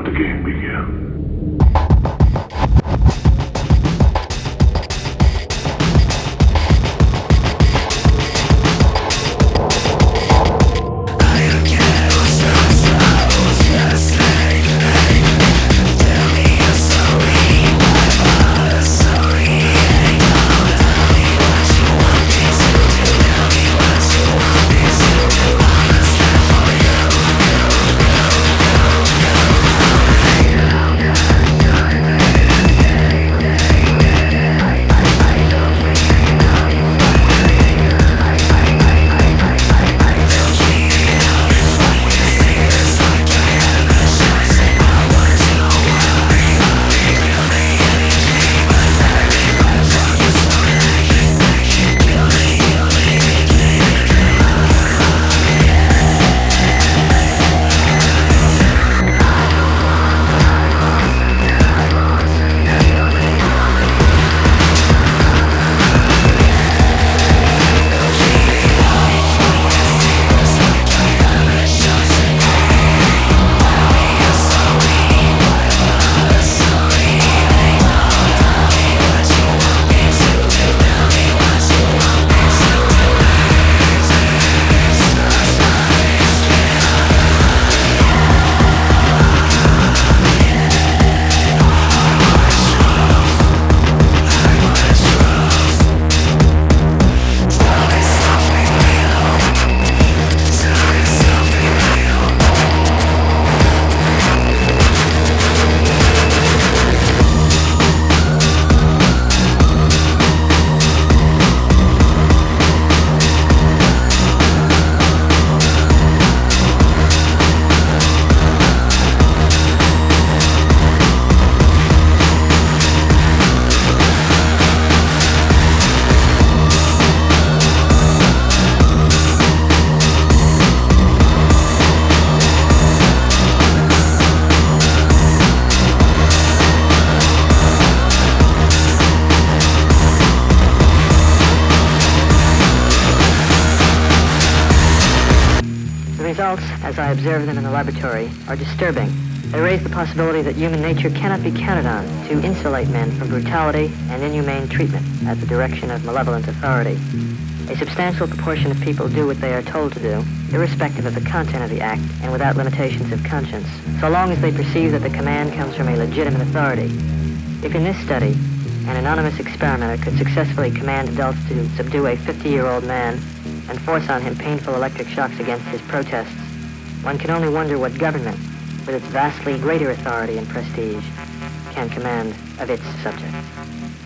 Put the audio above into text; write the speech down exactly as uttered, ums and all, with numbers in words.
let the game begin. As I observe them in the laboratory, are disturbing. They raise the possibility that human nature cannot be counted on to insulate men from brutality and inhumane treatment at the direction of malevolent authority. A substantial proportion of people do what they are told to do, irrespective of the content of the act and without limitations of conscience, so long as they perceive that the command comes from a legitimate authority. If in this study, an anonymous experimenter could successfully command adults to subdue a fifty-year-old man and force on him painful electric shocks against his protests, one can only wonder what government, with its vastly greater authority and prestige, can command of its subjects.